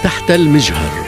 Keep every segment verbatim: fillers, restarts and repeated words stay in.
تحت المجهر.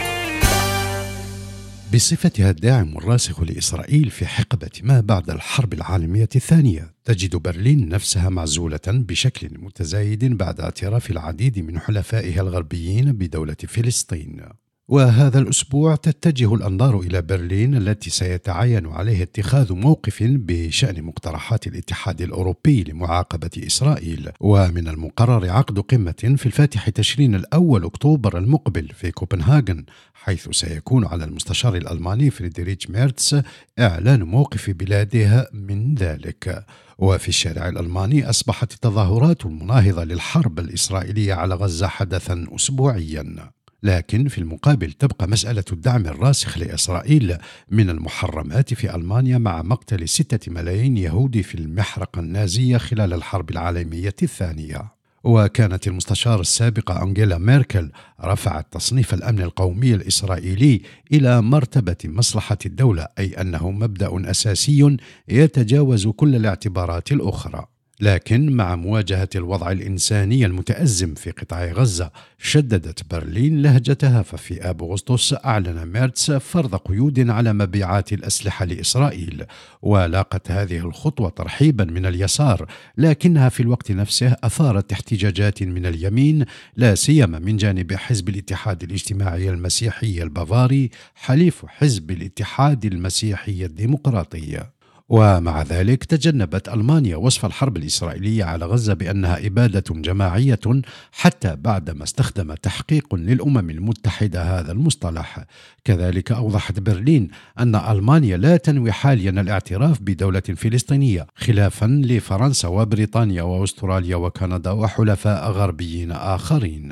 بصفتها الداعم الراسخ لإسرائيل في حقبة ما بعد الحرب العالمية الثانية، تجد برلين نفسها معزولة بشكل متزايد بعد اعتراف العديد من حلفائها الغربيين بدولة فلسطين. وهذا الأسبوع تتجه الأنظار إلى برلين التي سيتعين عليه اتخاذ موقف بشأن مقترحات الاتحاد الأوروبي لمعاقبة إسرائيل. ومن المقرر عقد قمة في الفاتح تشرين الأول أكتوبر المقبل في كوبنهاغن، حيث سيكون على المستشار الألماني فريدريش ميرتس إعلان موقف بلاده من ذلك. وفي الشارع الألماني أصبحت التظاهرات المناهضة للحرب الإسرائيلية على غزة حدثا أسبوعيا. لكن في المقابل تبقى مسألة الدعم الراسخ لإسرائيل من المحرمات في ألمانيا مع مقتل ستة ملايين يهودي في المحرقة النازية خلال الحرب العالمية الثانية. وكانت المستشار السابقة أنجيلا ميركل رفعت تصنيف الأمن القومي الإسرائيلي إلى مرتبة مصلحة الدولة، أي أنه مبدأ أساسي يتجاوز كل الاعتبارات الأخرى. لكن مع مواجهة الوضع الإنساني المتأزم في قطاع غزة، شددت برلين لهجتها، ففي آب أغسطس أعلن ميرتس فرض قيود على مبيعات الأسلحة لإسرائيل. ولاقت هذه الخطوة ترحيبا من اليسار، لكنها في الوقت نفسه أثارت احتجاجات من اليمين، لا سيما من جانب حزب الاتحاد الاجتماعي المسيحي البافاري، حليف حزب الاتحاد المسيحي الديمقراطي. ومع ذلك تجنبت ألمانيا وصف الحرب الإسرائيلية على غزة بأنها إبادة جماعية، حتى بعدما استخدم تحقيق للأمم المتحدة هذا المصطلح. كذلك أوضحت برلين أن ألمانيا لا تنوي حاليا الاعتراف بدولة فلسطينية، خلافا لفرنسا وبريطانيا وأستراليا وكندا وحلفاء غربيين آخرين.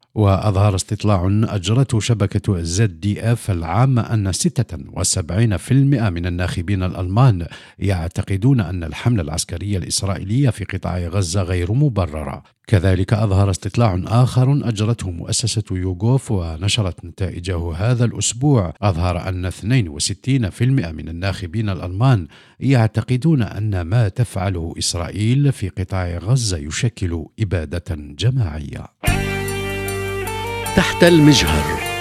وأظهر استطلاع أجرته شبكة زد دي اف العام أن ستة وسبعين بالمئة من الناخبين الألمان يعتقدون أن الحملة العسكرية الإسرائيلية في قطاع غزة غير مبررة. كذلك أظهر استطلاع آخر أجرته مؤسسة يوغوف ونشرت نتائجه هذا الأسبوع، أظهر أن اثنين وستين بالمئة من الناخبين الألمان يعتقدون أن ما تفعله إسرائيل في قطاع غزة يشكل إبادة جماعية. تحت المجهر.